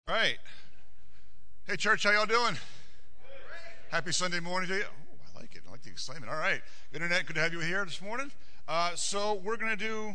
All right. Hey, church, how y'all doing? Happy Sunday morning to you. Oh, I like it. I like the excitement. All right. Internet, good to have you here this morning. So we're going to do...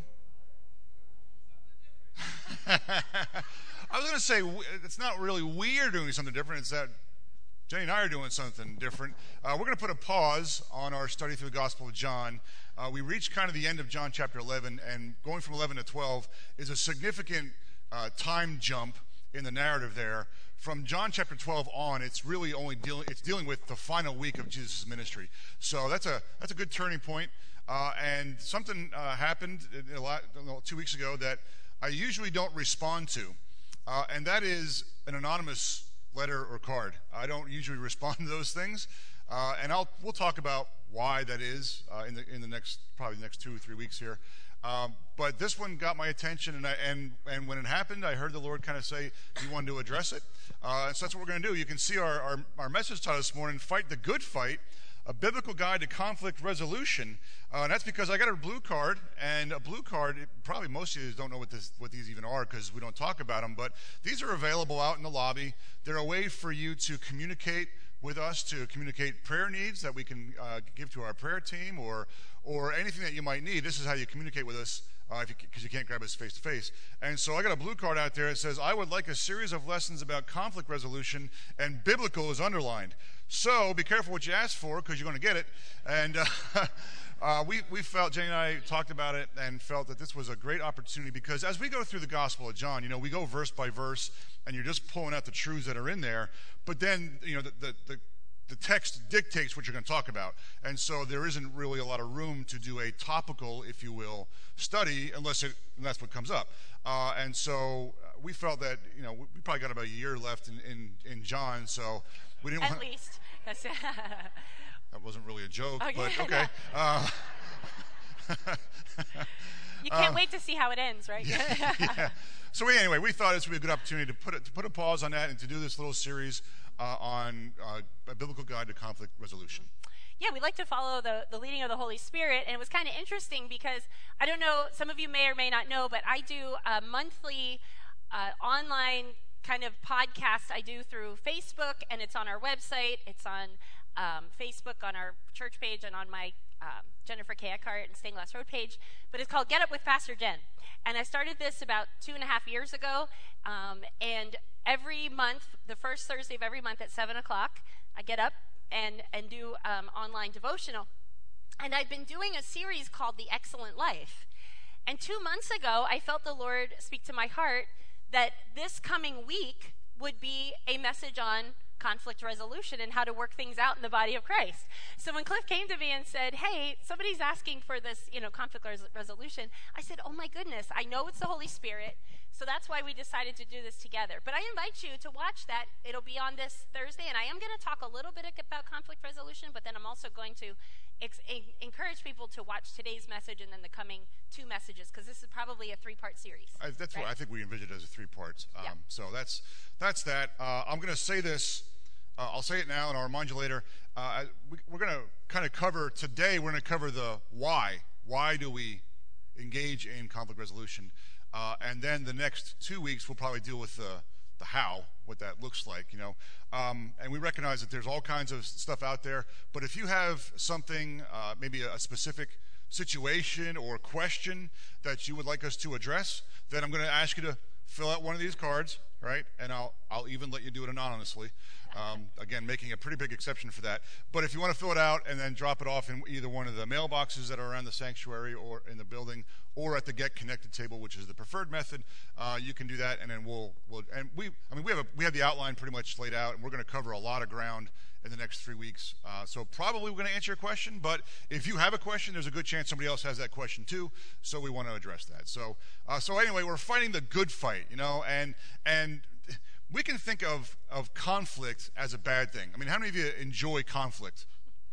I was going to say, it's not really we are doing something different. It's that Jenny and I are doing something different. We're going to put a pause on our study through the Gospel of John. We reached kind of the end of John chapter 11, and going from 11 to 12 is a significant time jump in the narrative there. From John chapter 12 on, it's really only dealing with the final week of Jesus' ministry. So that's a good turning point. And something happened 2 weeks ago that I usually don't respond to, and that is an anonymous letter or card. I don't usually respond to those things, and we'll talk about why that is in the next 2 or 3 weeks here. But this one got my attention, and when it happened, I heard the Lord kind of say He wanted to address it. So that's what we're going to do. You can see our message title this morning: "Fight the Good Fight: A Biblical Guide to Conflict Resolution." And that's because I got a blue card, and a blue card, probably most of you don't know what these even are because we don't talk about them, but these are available out in the lobby. They're a way for you to communicate with us, to communicate prayer needs that we can give to our prayer team, or anything that you might need. This is how you communicate with us, because you can't grab us face to face. And so I got a blue card out there that says, "I would like a series of lessons about conflict resolution," and biblical is underlined. So be careful what you ask for, because you're going to get it. And we felt, Jane and I talked about it and felt that this was a great opportunity, because as we go through the Gospel of John, we go verse by verse, and you're just pulling out the truths that are in there. But then, the text dictates what you're going to talk about. And so there isn't really a lot of room to do a topical, if you will, study unless that's what comes up. And so we felt that, we probably got about a year left in John, so we didn't At least. That wasn't really a joke, okay, but okay. You can't wait to see how it ends, right? Yeah. So anyway, we thought this would be a good opportunity to put a pause on that and to do this little series on a biblical guide to conflict resolution. Yeah, we like to follow the leading of the Holy Spirit, and it was kind of interesting because, I don't know, some of you may or may not know, but I do a monthly online kind of podcast I do through Facebook, and it's on our website. It's on Facebook, on our church page, and on my Jennifer K. Eckhart and Stained Glass Road page. But it's called Get Up with Pastor Jen. And I started this about 2.5 years ago, and every month, the first Thursday of every month at 7 o'clock, I get up and do online devotional. And I've been doing a series called The Excellent Life. And 2 months ago, I felt the Lord speak to my heart that this coming week would be a message on conflict resolution and how to work things out in the body of Christ. So when Cliff came to me and said, "Hey, somebody's asking for this, conflict resolution," I said, "Oh my goodness, I know it's the Holy Spirit." So that's why we decided to do this together. But I invite you to watch that. It'll be on this Thursday, and I am going to talk a little bit about conflict resolution, but then I'm also going to encourage people to watch today's message and then the coming 2 messages, because this is probably a 3-part series. That's right? What I think we envisioned as a 3 parts. Yeah. So that's that. I'm going to say this. I'll say it now, and I'll remind you later. We're going to kind of cover today. We're going to cover the why. Why do we engage in conflict resolution? And then the next 2 weeks, we'll probably deal with the how, what that looks like. And we recognize that there's all kinds of stuff out there. But if you have something, maybe a specific situation or question that you would like us to address, then I'm going to ask you to fill out one of these cards, right? And I'll even let you do it anonymously. Again, making a pretty big exception for that. But if you want to fill it out and then drop it off in either one of the mailboxes that are around the sanctuary or in the building, or at the Get Connected table, which is the preferred method, you can do that. And then we have the outline pretty much laid out, and we're going to cover a lot of ground in the next 3 weeks. So probably we're going to answer your question, but if you have a question, there's a good chance somebody else has that question too. So we want to address that. So anyway, we're fighting the good fight, and we can think of conflict as a bad thing. I mean, how many of you enjoy conflict?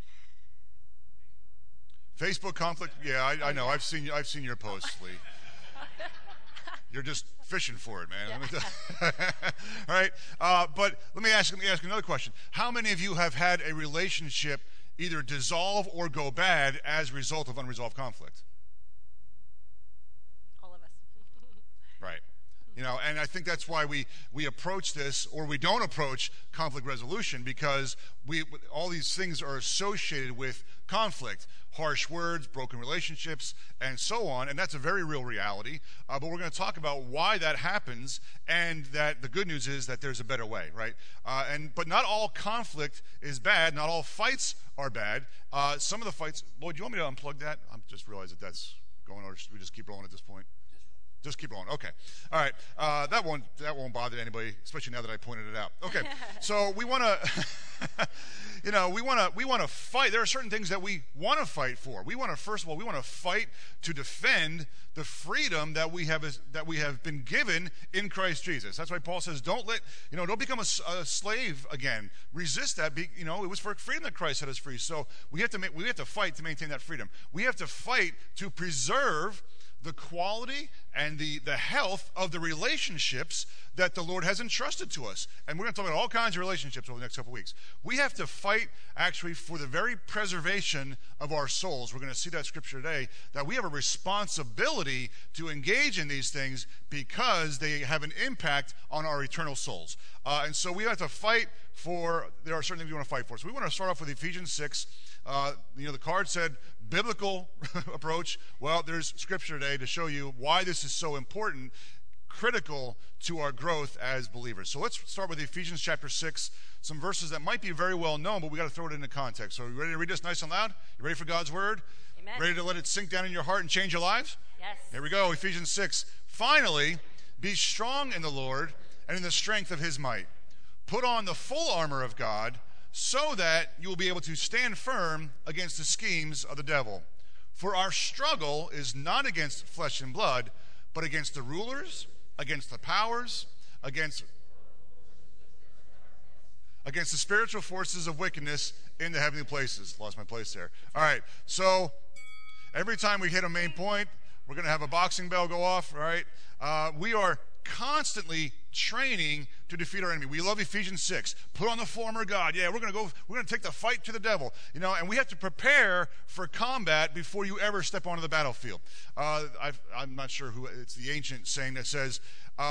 Facebook conflict? Yeah, I know. I've seen your posts, Lee. You're just fishing for it, man. Yeah. All right. But let me ask another question. How many of you have had a relationship either dissolve or go bad as a result of unresolved conflict? All of us. Right. And I think that's why we approach this, or we don't approach conflict resolution, because all these things are associated with conflict. Harsh words, broken relationships, and so on. And that's a very real reality. But we're going to talk about why that happens, and that the good news is that there's a better way, right? But not all conflict is bad. Not all fights are bad. Some of the fights... Lloyd, do you want me to unplug that? I just realized that that's going, or should we just keep rolling at this point? Just keep rolling. Okay. All right. That won't bother anybody, especially now that I pointed it out. Okay. So we want to, we want to fight. There are certain things that we want to fight for. First of all, we want to fight to defend the freedom that we have been given in Christ Jesus. That's why Paul says, don't become a slave again. Resist that. It was for freedom that Christ set us free. So we have to fight to maintain that freedom. We have to fight to preserve the quality and the health of the relationships that the Lord has entrusted to us. And we're going to talk about all kinds of relationships over the next couple of weeks. We have to fight, actually, for the very preservation of our souls. We're going to see that scripture today, that we have a responsibility to engage in these things because they have an impact on our eternal souls. And so we have to fight for, there are certain things we want to fight for. So we want to start off with Ephesians 6. The card said biblical approach. Well, there's scripture today to show you why this is so important, critical to our growth as believers. So let's start with Ephesians chapter 6, some verses that might be very well known, but we got to throw it into context. So are you ready to read this nice and loud? You ready for God's word? Amen. Ready to let it sink down in your heart and change your lives? Yes. Here we go, Ephesians 6. Finally, be strong in the Lord and in the strength of his might. Put on the full armor of God, so that you will be able to stand firm against the schemes of the devil. For our struggle is not against flesh and blood, but against the rulers, against the powers, against the spiritual forces of wickedness in the heavenly places. Lost my place there. All right, so every time we hit a main point, we're going to have a boxing bell go off, all right? We are constantly training to defeat our enemy. We love Ephesians 6. Put on the full armor of God. Yeah, we're going to take the fight to the devil. And we have to prepare for combat before you ever step onto the battlefield. I'm not sure who, it's the ancient saying that says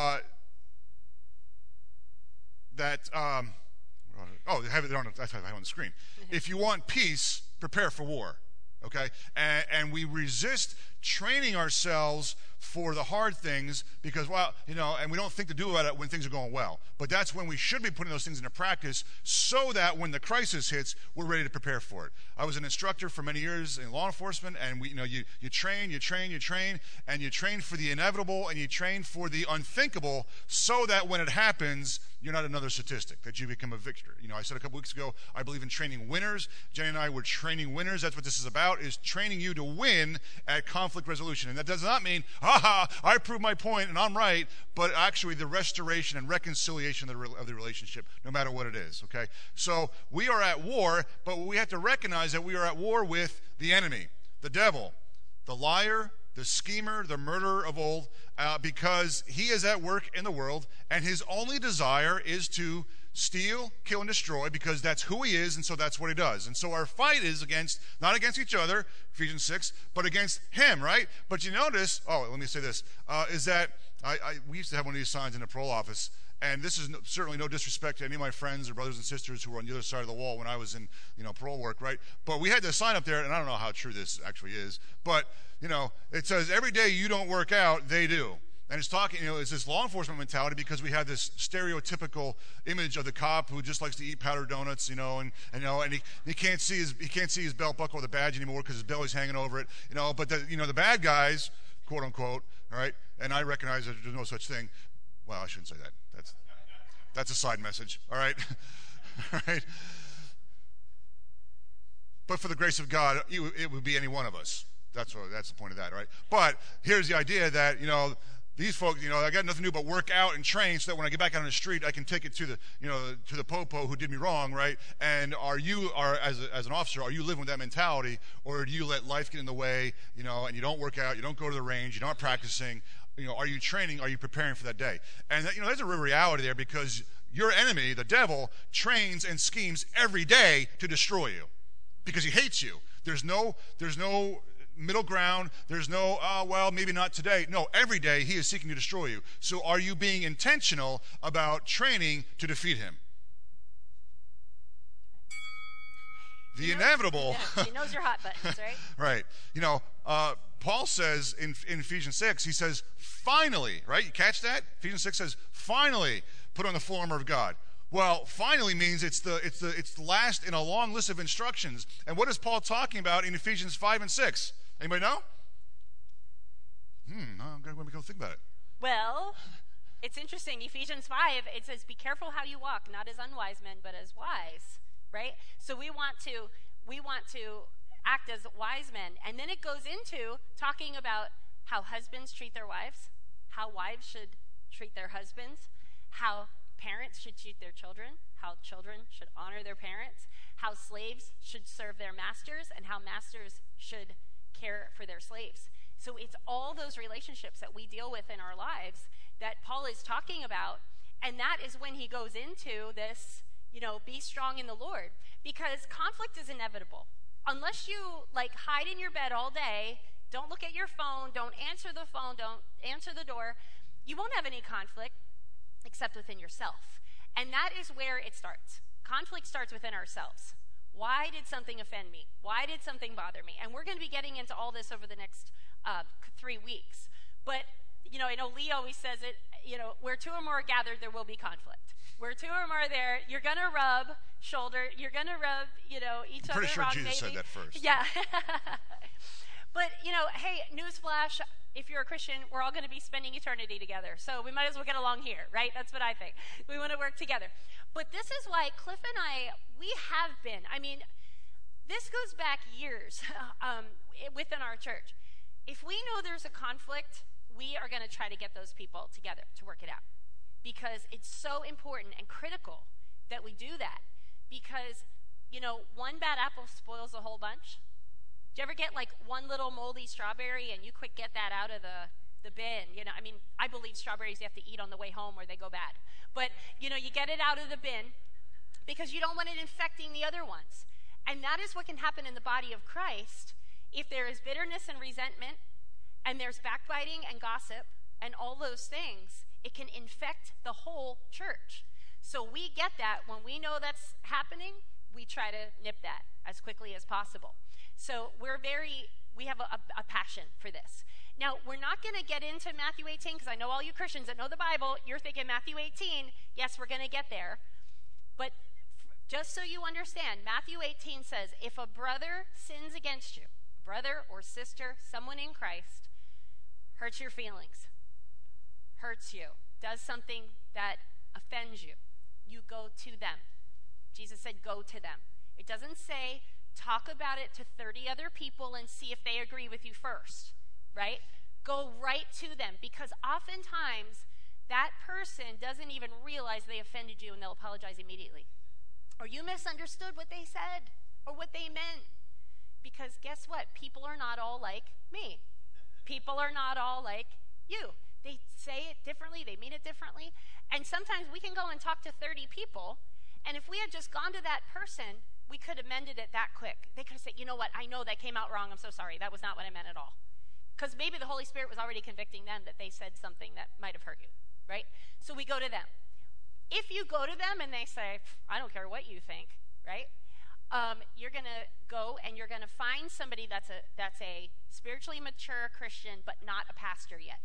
that, I have it on the screen. If you want peace, prepare for war. Okay? And we resist training ourselves for the hard things because, and we don't think to do about it when things are going well. But that's when we should be putting those things into practice so that when the crisis hits, we're ready to prepare for it. I was an instructor for many years in law enforcement, and you train, and you train for the inevitable, and you train for the unthinkable so that when it happens, you're not another statistic, that you become a victor. I said a couple weeks ago, I believe in training winners. Jenny and I were training winners. That's what this is about, is training you to win at conflict resolution. And that does not mean, I proved my point and I'm right, but actually the restoration and reconciliation of the relationship, no matter what it is, okay? So we are at war, but we have to recognize that we are at war with the enemy, the devil, the liar, the schemer, the murderer of old, because he is at work in the world, and his only desire is to steal, kill, and destroy, because that's who he is, and so that's what he does. And so our fight is not against each other, Ephesians 6, but against him, right? But you notice, let me say this, is that we used to have one of these signs in the parole office, and this is certainly no disrespect to any of my friends or brothers and sisters who were on the other side of the wall when I was in, parole work, right? But we had this sign up there, and I don't know how true this actually is, but, it says, every day you don't work out, they do. And it's talking, it's this law enforcement mentality because we have this stereotypical image of the cop who just likes to eat powdered donuts, and he can't see his belt buckle or the badge anymore because his belly's hanging over it, But the bad guys, quote unquote, all right. And I recognize that there's no such thing. Well, I shouldn't say that. That's a side message. All right, all right. But for the grace of God, it would be any one of us. That's the point of that, right? But here's the idea that these folks, I got nothing to do but work out and train so that when I get back out on the street, I can take it to the popo who did me wrong, right? And as an officer, are you living with that mentality, or do you let life get in the way, and you don't work out, you don't go to the range, you're not practicing, are you training, are you preparing for that day? And there's a real reality there because your enemy, the devil, trains and schemes every day to destroy you because he hates you. There's no middle ground. There's no, well, maybe not today. No, every day he is seeking to destroy you. So are you being intentional about training to defeat him? The inevitable. Yeah, he knows your hot buttons, right? Right. You know, Paul says in Ephesians 6, he says, finally, right? You catch that? Ephesians 6 says, finally, put on the full armor of God. Well, finally means it's the last in a long list of instructions. And what is Paul talking about in Ephesians 5 and 6? Anybody know? I'm going to go think about it. Well, it's interesting. Ephesians 5, it says, be careful how you walk, not as unwise men, but as wise, right? So we want to act as wise men. And then it goes into talking about how husbands treat their wives, how wives should treat their husbands, how parents should treat their children, how children should honor their parents, how slaves should serve their masters, and how masters should care for their slaves. So it's all those relationships that we deal with in our lives that Paul is talking about, and that is when he goes into this, be strong in the Lord, because conflict is inevitable. Unless you hide in your bed all day, don't look at your phone, don't answer the phone, don't answer the door, you won't have any conflict except within yourself. And that is where it starts. Conflict starts within ourselves. Why did something offend me? Why did something bother me? And we're going to be getting into all this over the next 3 weeks. But, I know Lee always says it, where two or more are gathered, there will be conflict. Where two or more are there, you're going to rub shoulder, you're going to rub, each other wrong. Pretty sure Jesus maybe. said that first. Yeah. But, hey, newsflash, if you're a Christian, we're all going to be spending eternity together. So we might as well get along here, right? That's what I think. We want to work together. But this is why Cliff and I, we have been. I mean, this goes back years within our church. If we know there's a conflict, we are going to try to get those people together to work it out. Because it's so important and critical that we do that. Because, one bad apple spoils the whole bunch. Do you ever get one little moldy strawberry and you quick get that out of the bin? I believe strawberries you have to eat on the way home or they go bad. But, you get it out of the bin because you don't want it infecting the other ones. And that is what can happen in the body of Christ if there is bitterness and resentment and there's backbiting and gossip and all those things. It can infect the whole church. So we get that. When we know that's happening, we try to nip that as quickly as possible. So we have a passion for this. Now, we're not going to get into Matthew 18, because I know all you Christians that know the Bible, you're thinking Matthew 18, yes, we're going to get there. But just so you understand, Matthew 18 says, if a brother sins against you, brother or sister, someone in Christ, hurts your feelings, hurts you, does something that offends you, you go to them. Jesus said, go to them. It doesn't say, talk about it to 30 other people and see if they agree with you first, right? Go right to them, because oftentimes that person doesn't even realize they offended you and they'll apologize immediately. Or you misunderstood what they said or what they meant. Because guess what? People are not all like me. People are not all like you. They say it differently. They mean it differently. And sometimes we can go and talk to 30 people, and if we had just gone to that person, we could have mended it that quick. They could have said, you know what, I know that came out wrong. I'm so sorry. That was not what I meant at all. Because maybe the Holy Spirit was already convicting them that they said something that might have hurt you, right? So we go to them. If you go to them and they say, I don't care what you think, right? You're going to go and you're going to find somebody that's a spiritually mature Christian, but not a pastor yet.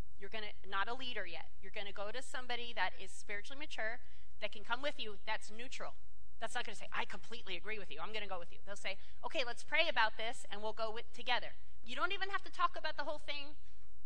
Not a leader yet. You're going to go to somebody that is spiritually mature, that can come with you, that's neutral. That's not going to say, I completely agree with you. I'm going to go with you. They'll say, okay, let's pray about this, and we'll go together. You don't even have to talk about the whole thing,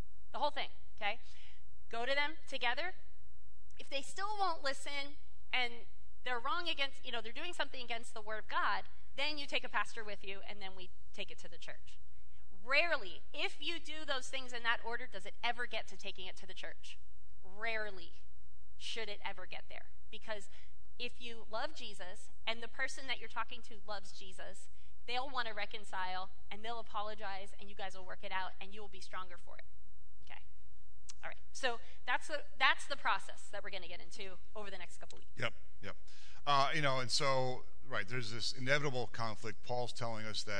okay? Go to them together. If they still won't listen, and they're wrong against, they're doing something against the Word of God, then you take a pastor with you, and then we take it to the church. Rarely, if you do those things in that order, does it ever get to taking it to the church. Rarely should it ever get there. Because if you love Jesus and the person that you're talking to loves Jesus, they'll want to reconcile and they'll apologize and you guys will work it out and you will be stronger for it. Okay. All right. So that's the process that we're going to get into over the next couple weeks. Yep. And so, right, there's this inevitable conflict. Paul's telling us that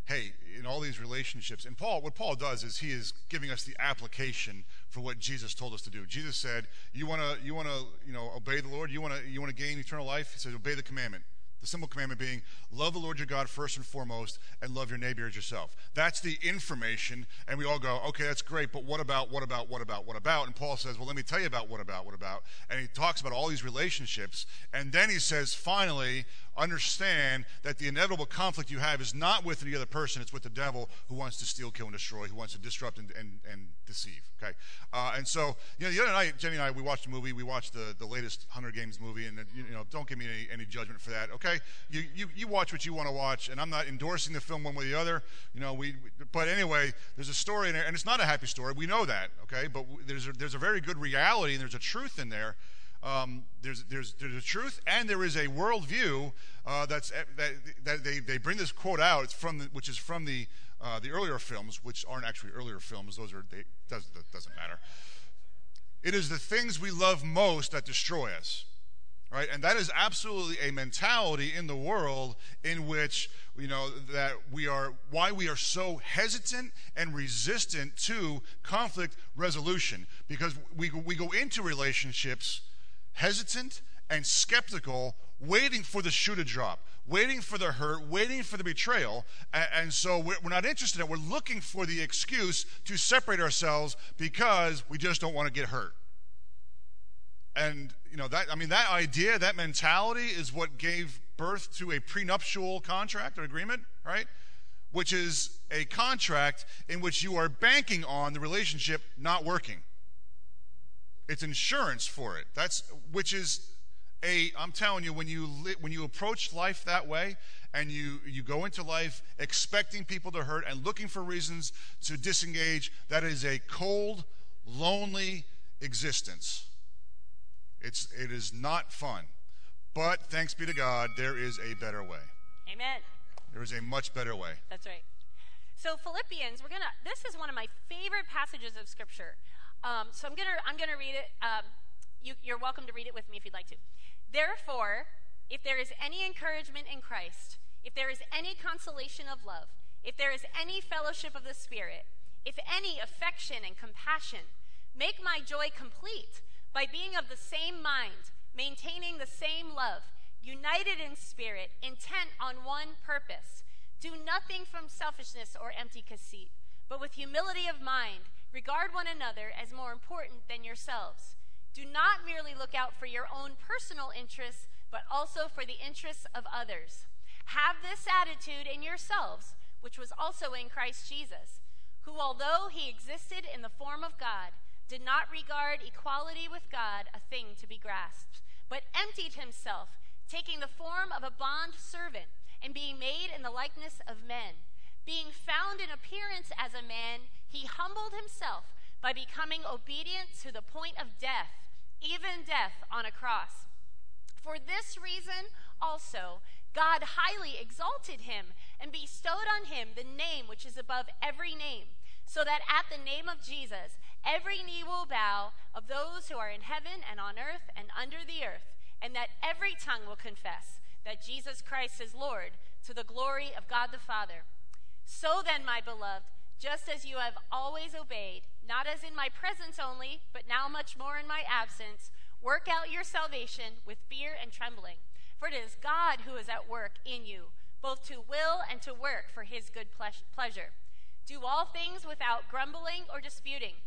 hey, in all these relationships, and what Paul does is he is giving us the application for what Jesus told us to do. Jesus said, you want to obey the Lord, you want to gain eternal life. He said, obey the commandment. The simple commandment being, love the Lord your God first and foremost, and love your neighbor as yourself. That's the information, and we all go, okay, that's great, but what about? And Paul says, well, let me tell you about what about. And he talks about all these relationships, and then he says, finally, understand that the inevitable conflict you have is not with the other person, it's with the devil who wants to steal, kill, and destroy, who wants to disrupt and deceive. Okay, and so the other night, Jenny and I, we watched a movie. We watched the latest Hunger Games movie, and don't give me any judgment for that. Okay, you watch what you want to watch, and I'm not endorsing the film one way or the other. But anyway, there's a story in there, and it's not a happy story. We know that. Okay, but there's a very good reality, and there's a truth in there. There's a truth, and there is a worldview that they bring this quote out. It's which is from the earlier films, which aren't actually earlier films. That doesn't matter. It is the things we love most that destroy us, right? And that is absolutely a mentality in the world in which that why we are so hesitant and resistant to conflict resolution, because we go into relationships hesitant and skeptical, waiting for the shoe to drop, waiting for the hurt, waiting for the betrayal, and so we're not interested in it. We're looking for the excuse to separate ourselves because we just don't want to get hurt. And that idea, that mentality is what gave birth to a prenuptial contract or agreement, right? Which is a contract in which you are banking on the relationship not working. It's insurance for it. I'm telling you, when you approach life that way, and you go into life expecting people to hurt and looking for reasons to disengage, that is a cold, lonely existence. It is not fun. But thanks be to God, there is a better way. Amen. There is a much better way. That's right. So Philippians, this is one of my favorite passages of Scripture. So I'm gonna read it. You're welcome to read it with me if you'd like to. Therefore, if there is any encouragement in Christ, if there is any consolation of love, if there is any fellowship of the Spirit, if any affection and compassion, make my joy complete by being of the same mind, maintaining the same love, united in spirit, intent on one purpose. Do nothing from selfishness or empty conceit, but with humility of mind, regard one another as more important than yourselves. Do not merely look out for your own personal interests, but also for the interests of others. Have this attitude in yourselves, which was also in Christ Jesus, who, although he existed in the form of God, did not regard equality with God a thing to be grasped, but emptied himself, taking the form of a bond servant, and being made in the likeness of men. Being found in appearance as a man, he humbled himself by becoming obedient to the point of death, even death on a cross. For this reason also, God highly exalted him and bestowed on him the name which is above every name, so that at the name of Jesus, every knee will bow, of those who are in heaven and on earth and under the earth, and that every tongue will confess that Jesus Christ is Lord, to the glory of God the Father. So then, my beloved, just as you have always obeyed, not as in my presence only, but now much more in my absence, work out your salvation with fear and trembling. For it is God who is at work in you, both to will and to work for his good pleasure. Do all things without grumbling or disputing,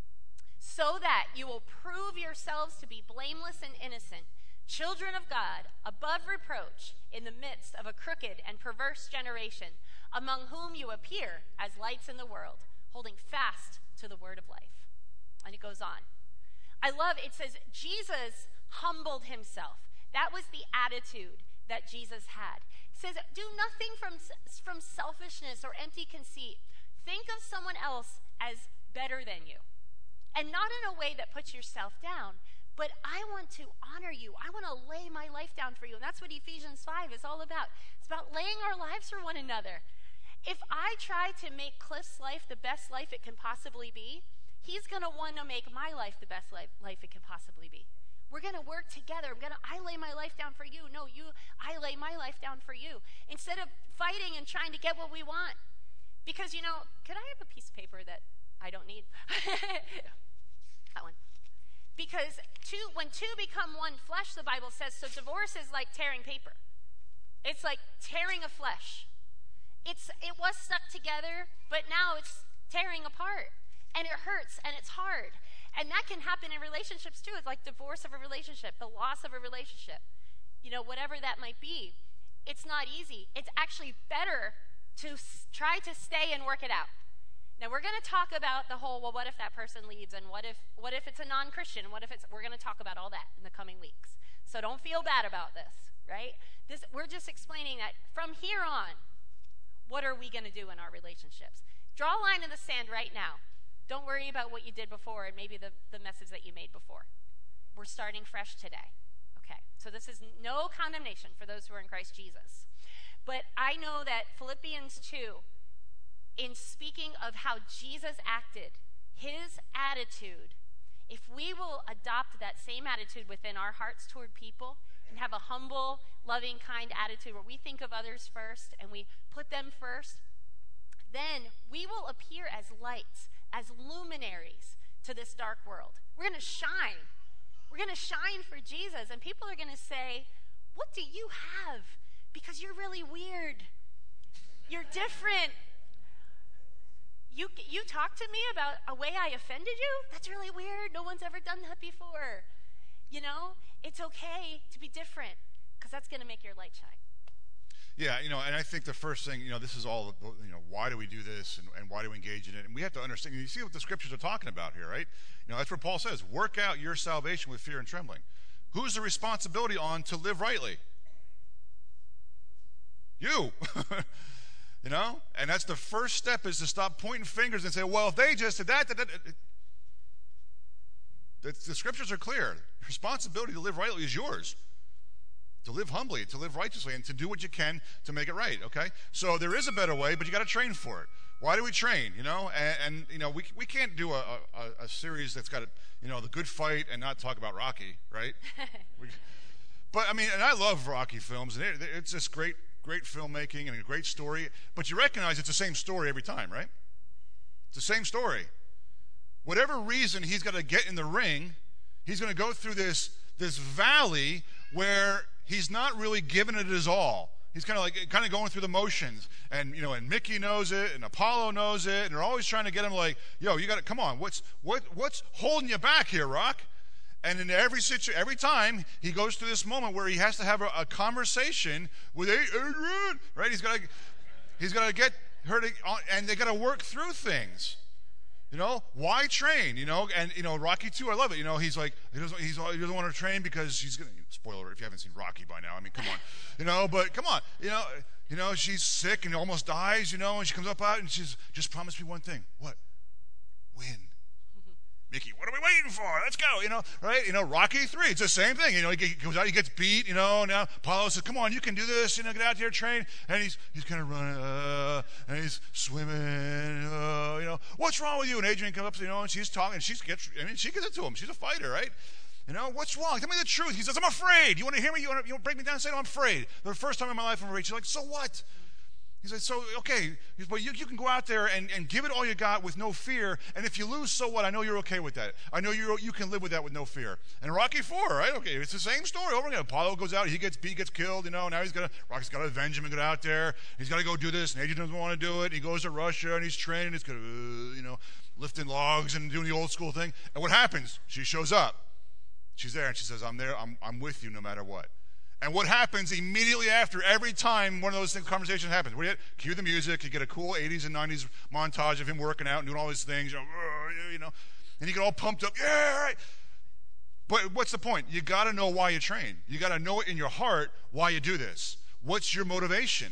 so that you will prove yourselves to be blameless and innocent, children of God, above reproach, in the midst of a crooked and perverse generation, among whom you appear as lights in the world, holding fast to the word of life. And it goes on. I love, it says, Jesus humbled himself. That was the attitude that Jesus had. It says, do nothing from selfishness or empty conceit. Think of someone else as better than you. And not in a way that puts yourself down, but I want to honor you. I want to lay my life down for you. And that's what Ephesians 5 is all about. It's about laying our lives for one another. If I try to make Cliff's life the best life it can possibly be, he's going to want to make my life the best life it can possibly be. We're going to work together. I lay my life down for you. No, I lay my life down for you. Instead of fighting and trying to get what we want. Because, could I have a piece of paper that I don't need? That one. Because when two become one flesh, the Bible says, so divorce is like tearing paper. It's like tearing a flesh. It was stuck together, but now it's tearing apart. And it hurts, and it's hard. And that can happen in relationships too. It's like divorce of a relationship, the loss of a relationship, whatever that might be. It's not easy. It's actually better to try to stay and work it out. Now we're going to talk about the whole, what if that person leaves, and what if it's a non-Christian? We're going to talk about all that in the coming weeks. So don't feel bad about this, right? We're just explaining that from here on, what are we going to do in our relationships? Draw a line in the sand right now. Don't worry about what you did before and maybe the message that you made before. We're starting fresh today. Okay, so this is no condemnation for those who are in Christ Jesus. But I know that Philippians 2, in speaking of how Jesus acted, his attitude, if we will adopt that same attitude within our hearts toward people and have a humble, loving, kind attitude where we think of others first and we put them first, then we will appear as lights, as luminaries to this dark world. We're going to shine. We're going to shine for Jesus. And people are going to say, what do you have? Because you're really weird. You're different. You talk to me about a way I offended you? That's really weird. No one's ever done that before. It's okay to be different because that's going to make your light shine. Yeah, and I think the first thing, this is all, why do we do this and why do we engage in it? And we have to understand, you see what the scriptures are talking about here, right? That's what Paul says, work out your salvation with fear and trembling. Who's the responsibility on to live rightly? You. And that's the first step, is to stop pointing fingers and say, well, if they just did that. The scriptures are clear. The responsibility to live rightly is yours. To live humbly, to live righteously, and to do what you can to make it right, okay? So there is a better way, but you got to train for it. Why do we train, And we can't do a series that's got, the good fight and not talk about Rocky, right? But, and I love Rocky films, and it's just great filmmaking and a great story, but you recognize it's the same story every time, right? It's the same story. Whatever reason he's got to get in the ring, he's going to go through this valley where he's not really giving it his all. He's kind of going through the motions, and and Mickey knows it, and Apollo knows it, and they're always trying to get him like, yo, you got to come on. What's holding you back here, Rock? And in every time he goes through this moment where he has to have a conversation with Adrian, right? He's got to get her to, and they got to work through things. Why train? And Rocky 2, I love it. He's like, he doesn't want to train because he's gonna, spoiler alert if you haven't seen Rocky by now. Come on, but come on, she's sick and almost dies. And she comes up out and she's just promised me one thing. What? Win. Mickey, what are we waiting for? Let's go, right? Rocky 3, it's the same thing. He goes out, he gets beat, now Apollo says, come on, you can do this, get out there, train. And he's kind of running, and he's swimming, what's wrong with you? And Adrian comes up, and she's talking, she gets it to him. She's a fighter, right? What's wrong? Tell me the truth. He says, I'm afraid. You want to hear me? You want to break me down and say, no, I'm afraid. The first time in my life I'm afraid. She's like, so what? He said, so, okay, but you can go out there and give it all you got with no fear, and if you lose, so what? I know you're okay with that. I know you can live with that with no fear. And Rocky 4, right? Okay, it's the same story over again. Apollo goes out, he gets beat, gets killed, now Rocky's got to avenge him and get out there. He's got to go do this, and Adrian doesn't want to do it. He goes to Russia, and he's training, he's going to, lifting logs and doing the old school thing. And what happens? She shows up. She's there, and she says, I'm there, I'm with you no matter what. And what happens immediately after, every time one of those conversations happens? Cue the music, you get a cool 80s and 90s montage of him working out and doing all these things, and you get all pumped up, yeah, right. But what's the point? You got to know why you train. You got to know it in your heart why you do this. What's your motivation?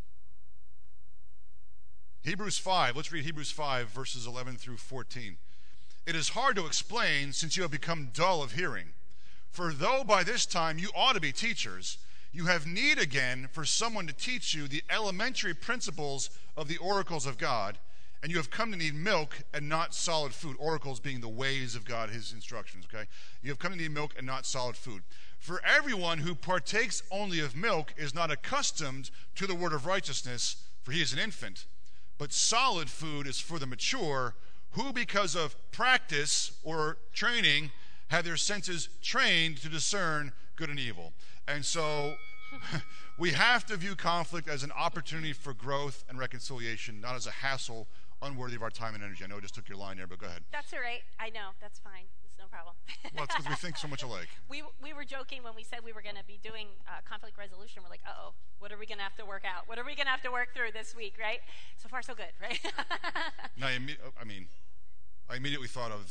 Hebrews 5, let's read Hebrews 5, verses 11 through 14. It is hard to explain since you have become dull of hearing. For though by this time you ought to be teachers, you have need again for someone to teach you the elementary principles of the oracles of God, And you have come to need milk and not solid food. Oracles being the ways of God, his instructions, okay? You have come to need milk and not solid food. For everyone who partakes only of milk is not accustomed to the word of righteousness, for he is an infant. But solid food is for the mature, who because of practice or training have their senses trained to discern good and evil. And so we have to view conflict as an opportunity for growth and reconciliation, not as a hassle unworthy of our time and energy. I know I just took your line there, but go ahead. That's all right. I know. That's fine. It's no problem. Well, it's because we think so much alike. We were joking when we said we were going to be doing conflict resolution. We're like, uh-oh, what are we going to have to work out? What are we going to have to work through this week, right? So far, so good, right? No, I immediately thought of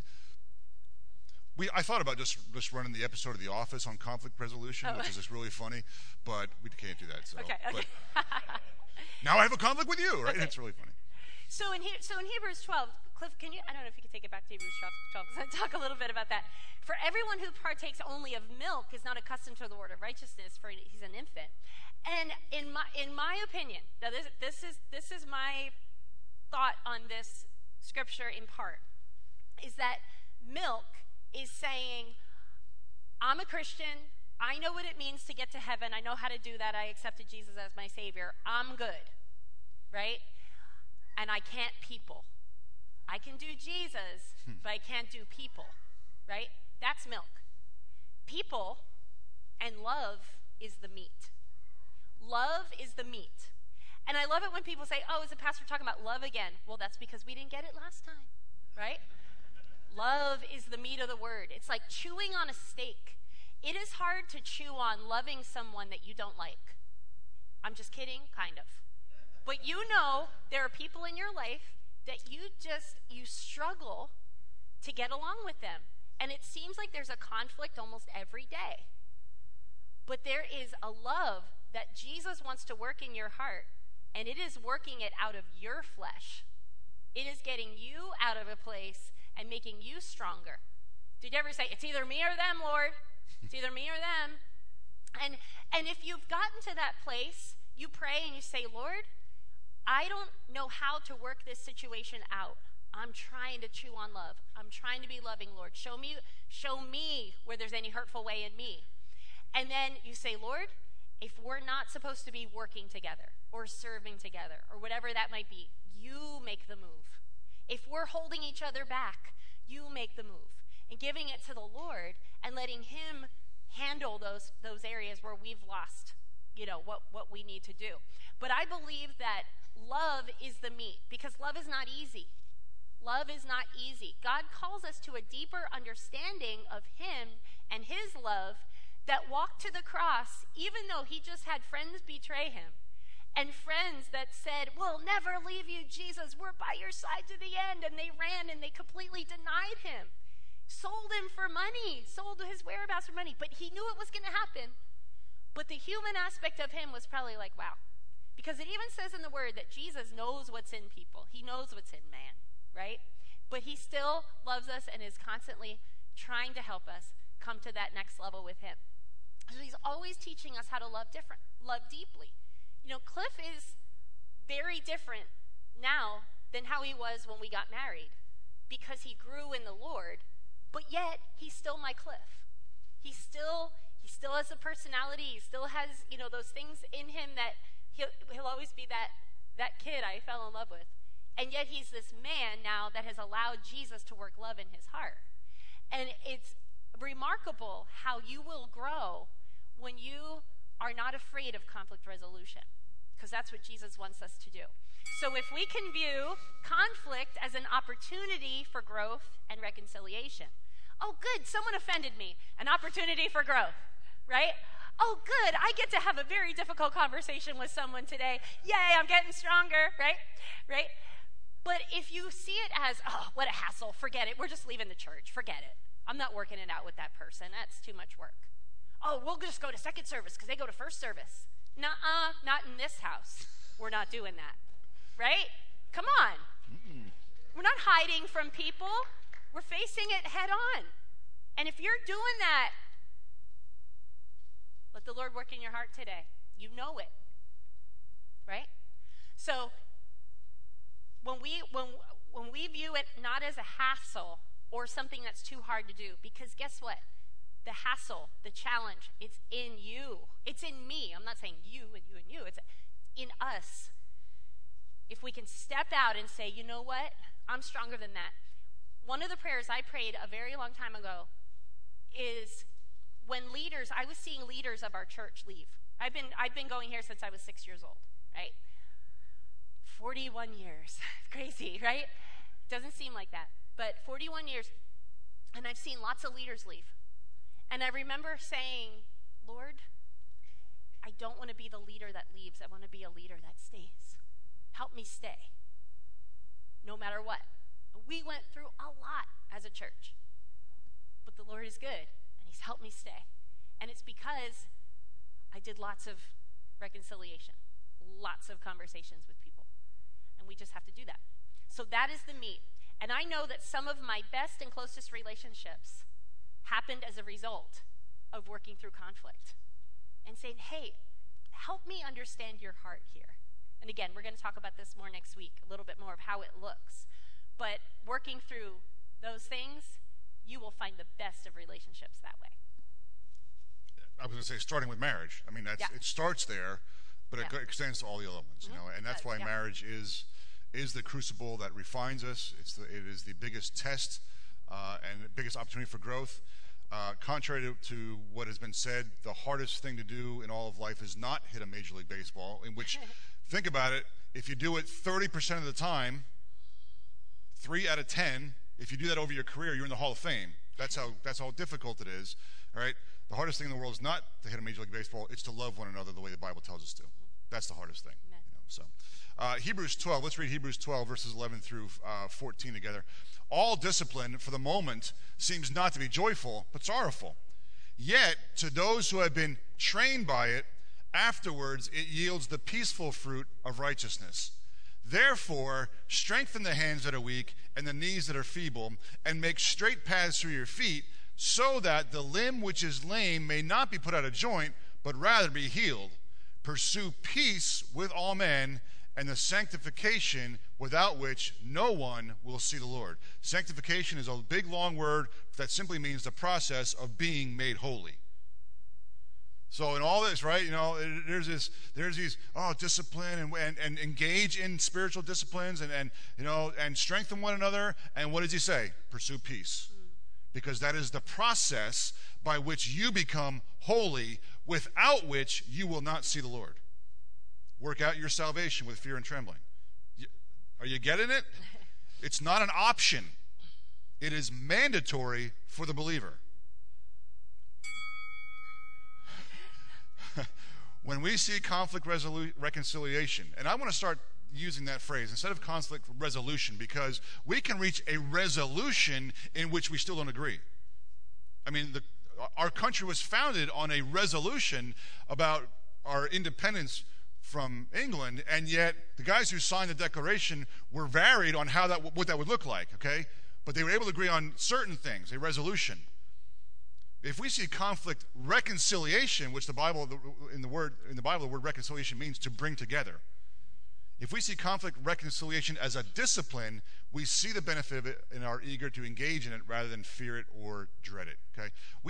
I thought about just running the episode of The Office on conflict resolution, which is just really funny, but we can't do that. So. Okay. But now I have a conflict with you, right? Okay. It's really funny. So in Hebrews 12, Cliff, I don't know if you can take it back to Hebrews 12 because I talk a little bit about that. For everyone who partakes only of milk is not accustomed to the word of righteousness, for he's an infant. And in my opinion, now this is my thought on this scripture in part, is that milk is saying, I'm a Christian, I know what it means to get to heaven, I know how to do that, I accepted Jesus as my Savior, I'm good, right? And I can't people. I can do Jesus, but I can't do people, right? That's milk. People and love is the meat. Love is the meat. And I love it when people say, oh, is the pastor talking about love again? Well, that's because we didn't get it last time, right? Love is the meat of the word. It's like chewing on a steak. It is hard to chew on loving someone that you don't like. I'm just kidding, kind of. But you know there are people in your life that you struggle to get along with them. And it seems like there's a conflict almost every day. But there is a love that Jesus wants to work in your heart, and it is working it out of your flesh. It is getting you out of a place and making you stronger. Did you ever say, it's either me or them, Lord? It's either me or them. And if you've gotten to that place, you pray and you say, Lord, I don't know how to work this situation out. I'm trying to chew on love. I'm trying to be loving, Lord. Show me where there's any hurtful way in me. And then you say, Lord, if we're not supposed to be working together or serving together or whatever that might be, you make the move. If we're holding each other back, you make the move. And giving it to the Lord and letting him handle those areas where we've lost, what we need to do. But I believe that love is the meat, because love is not easy. Love is not easy. God calls us to a deeper understanding of him and his love that walked to the cross, even though he just had friends betray him. And friends that said, we'll never leave you, Jesus. We're by your side to the end. And they ran and they completely denied him. Sold him for money. Sold his whereabouts for money. But he knew it was going to happen. But the human aspect of him was probably like, wow. Because it even says in the word that Jesus knows what's in people. He knows what's in man, right? But he still loves us and is constantly trying to help us come to that next level with him. So he's always teaching us how to love different, love deeply. Cliff is very different now than how he was when we got married, because he grew in the Lord, but yet he's still my Cliff. He still has a personality. He still has, those things in him that he'll always be that kid I fell in love with. And yet he's this man now that has allowed Jesus to work love in his heart. And it's remarkable how you will grow when you are not afraid of conflict resolution, because that's what Jesus wants us to do. So if we can view conflict as an opportunity for growth and reconciliation. Oh, good, someone offended me. An opportunity for growth, right? Oh, good, I get to have a very difficult conversation with someone today. Yay, I'm getting stronger, right? Right? But if you see it as, oh, what a hassle, forget it. We're just leaving the church, forget it. I'm not working it out with that person. That's too much work. Oh, we'll just go to second service because they go to first service. Nuh-uh, not in this house. We're not doing that, right? Come on. We're not hiding from people. We're facing it head on. And if you're doing that, let the Lord work in your heart today. You know it, right? So when we view it not as a hassle or something that's too hard to do, because guess what? The hassle, the challenge, it's in you. It's in me. I'm not saying you and you and you. It's in us. If we can step out and say, you know what? I'm stronger than that. One of the prayers I prayed a very long time ago is when leaders, I was seeing leaders of our church leave. I've been going here since I was 6 years old, right? 41 years. Crazy, right? Doesn't seem like that. But 41 years, and I've seen lots of leaders leave. And I remember saying, Lord, I don't want to be the leader that leaves. I want to be a leader that stays. Help me stay, no matter what. We went through a lot as a church, but the Lord is good, and he's helped me stay. And it's because I did lots of reconciliation, lots of conversations with people, and we just have to do that. So that is the meat. And I know that some of my best and closest relationships happened as a result of working through conflict and saying, hey, help me understand your heart here. And again, we're going to talk about this more next week, a little bit more of how it looks. But working through those things, you will find the best of relationships that way. I was going to say, starting with marriage. I mean, it starts there, but it extends to all the other ones, you know. And that's why marriage is the crucible that refines us. It is the biggest test and the biggest opportunity for growth. Contrary to what has been said, the hardest thing to do in all of life is not hit a Major League Baseball, in which, think about it, if you do it 30% of the time, 3 out of 10, if you do that over your career, you're in the Hall of Fame. That's how difficult it is, all right? The hardest thing in the world is not to hit a Major League Baseball, it's to love one another the way the Bible tells us to. That's the hardest thing. You know, so. Hebrews 12, let's read Hebrews 12, verses 11 through 14 together. All discipline, for the moment, seems not to be joyful, but sorrowful. Yet, to those who have been trained by it, afterwards it yields the peaceful fruit of righteousness. Therefore, strengthen the hands that are weak and the knees that are feeble, and make straight paths through your feet, so that the limb which is lame may not be put out of joint, but rather be healed. Pursue peace with all men, and the sanctification without which no one will see the Lord. Sanctification is a big, long word that simply means the process of being made holy. So in all this, right, you know, there's these discipline and engage in spiritual disciplines and you know, and strengthen one another. And what does he say? Pursue peace. Because that is the process by which you become holy, without which you will not see the Lord. Work out your salvation with fear and trembling. Are you getting it? It's not an option. It is mandatory for the believer. When we see conflict reconciliation, and I want to start using that phrase instead of conflict resolution, because we can reach a resolution in which we still don't agree. I mean, our country was founded on a resolution about our independence from England, and yet the guys who signed the Declaration were varied on what that would look like, okay? But they were able to agree on certain things, a resolution. If we see conflict reconciliation, which in the Bible the word reconciliation means to bring together. If we see conflict reconciliation as a discipline, we see the benefit of it and are eager to engage in it rather than fear it or dread it, okay? We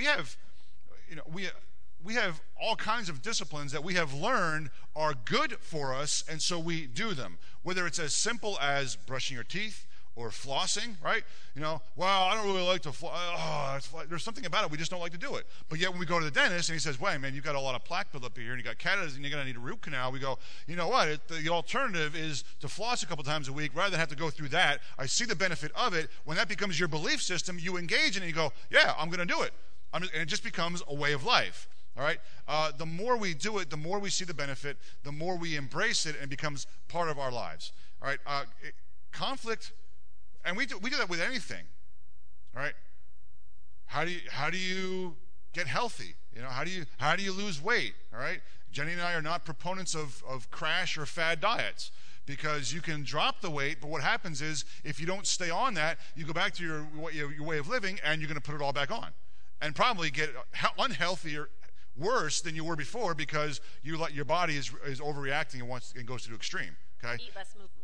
have all kinds of disciplines that we have learned are good for us, and so we do them. Whether it's as simple as brushing your teeth or flossing, right? You know, well, I don't really like to floss. There's something about it, we just don't like to do it. But yet when we go to the dentist and he says, wait, man, you've got a lot of plaque built up here, and you got cavities, and you're going to need a root canal, we go, you know what? The alternative is to floss a couple times a week rather than have to go through that. I see the benefit of it. When that becomes your belief system, you engage in it, and you go, yeah, I'm going to do it. And it just becomes a way of life. All right. The more we do it, the more we see the benefit, the more we embrace it, and it becomes part of our lives. All right. Conflict, and we do that with anything. All right. How do you get healthy? You know, how do you lose weight? All right. Jenny and I are not proponents of crash or fad diets, because you can drop the weight, but what happens is if you don't stay on that, you go back to your way of living, and you're going to put it all back on, and probably get unhealthier, worse than you were before, because your body is overreacting and goes to the extreme. Okay. Eat less, move more, right?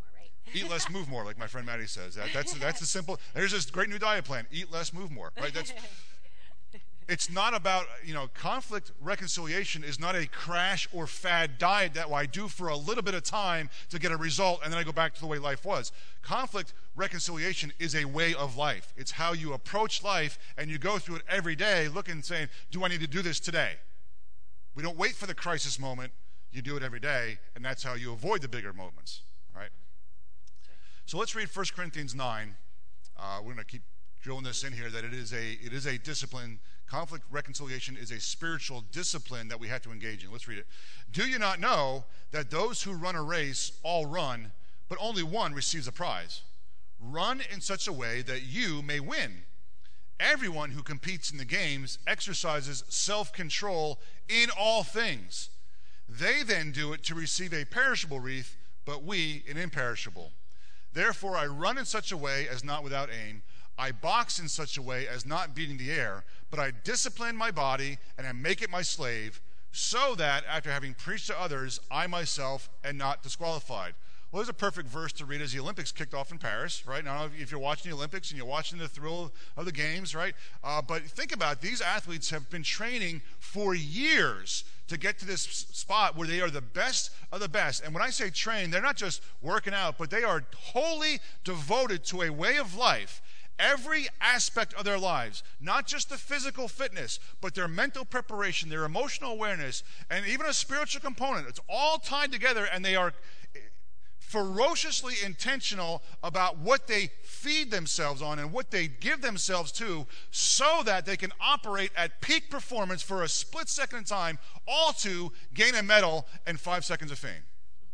Eat less, move more, like my friend Maddie says. That's the simple. There's this great new diet plan. Eat less, move more. Right? It's not about, conflict reconciliation is not a crash or fad diet that I do for a little bit of time to get a result and then I go back to the way life was. Conflict reconciliation is a way of life. It's how you approach life and you go through it every day looking and saying, do I need to do this today? We don't wait for the crisis moment. You do it every day, and that's how you avoid the bigger moments, right? So let's read 1 Corinthians 9. We're going to keep drilling this in here, that it is a discipline. Conflict reconciliation is a spiritual discipline that we have to engage in. Let's read it. Do you not know that those who run a race all run, but only one receives a prize? Run in such a way that you may win. Everyone who competes in the games exercises self-control in all things. They then do it to receive a perishable wreath, but we an imperishable. Therefore I run in such a way as not without aim. I box in such a way as not beating the air, but I discipline my body and I make it my slave, so that after having preached to others, I myself am not disqualified. Well, there's a perfect verse to read as the Olympics kicked off in Paris, right? Now, if you're watching the Olympics and you're watching the thrill of the games, right? But think about it. These athletes have been training for years to get to this spot where they are the best of the best. And when I say train, they're not just working out, but they are wholly devoted to a way of life. Every aspect of their lives, not just the physical fitness, but their mental preparation, their emotional awareness, and even a spiritual component. It's all tied together, and they are ferociously intentional about what they feed themselves on and what they give themselves to, so that they can operate at peak performance for a split second in time, all to gain a medal and 5 seconds of fame.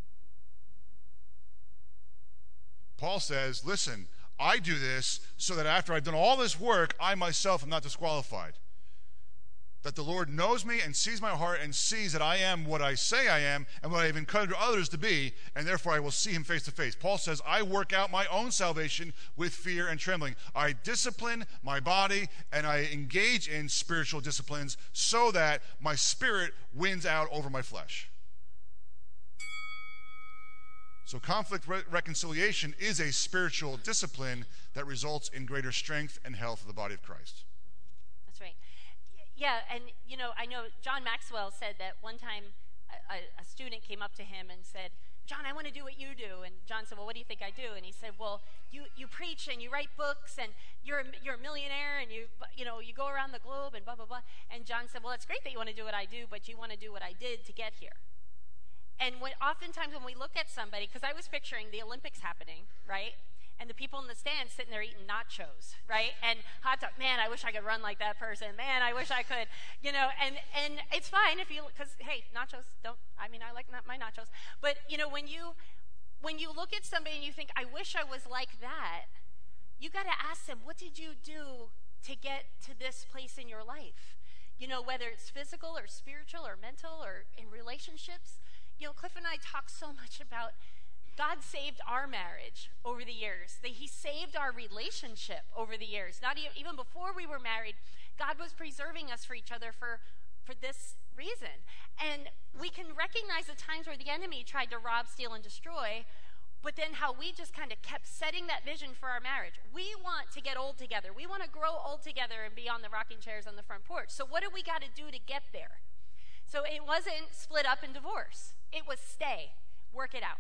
Paul says, listen, I do this so that after I've done all this work, I myself am not disqualified. That the Lord knows me and sees my heart and sees that I am what I say I am and what I have encouraged others to be, and therefore I will see him face to face. Paul says, I work out my own salvation with fear and trembling. I discipline my body and I engage in spiritual disciplines so that my spirit wins out over my flesh. So conflict reconciliation is a spiritual discipline that results in greater strength and health of the body of Christ. That's right. Yeah, and I know John Maxwell said that one time a student came up to him and said, John, I want to do what you do. And John said, well, what do you think I do? And he said, well, you preach and you write books and you're a millionaire and you go around the globe and blah, blah, blah. And John said, well, it's great that you want to do what I do, but you want to do what I did to get here. And oftentimes when we look at somebody, because I was picturing the Olympics happening, right? And the people in the stands sitting there eating nachos, right? And hot dog. Man, I wish I could run like that person. Man, I wish I could, And it's fine because hey, nachos I like my nachos. But when you look at somebody and you think, I wish I was like that, you got to ask them, what did you do to get to this place in your life? Whether it's physical or spiritual or mental or in relationships. Cliff and I talk so much about God saved our marriage over the years. He saved our relationship over the years. Not even before we were married, God was preserving us for each other for this reason. And we can recognize the times where the enemy tried to rob, steal, and destroy, but then how we just kind of kept setting that vision for our marriage. We want to get old together. We want to grow old together and be on the rocking chairs on the front porch. So what do we got to do to get there? So it wasn't split up and divorce. It was stay, work it out.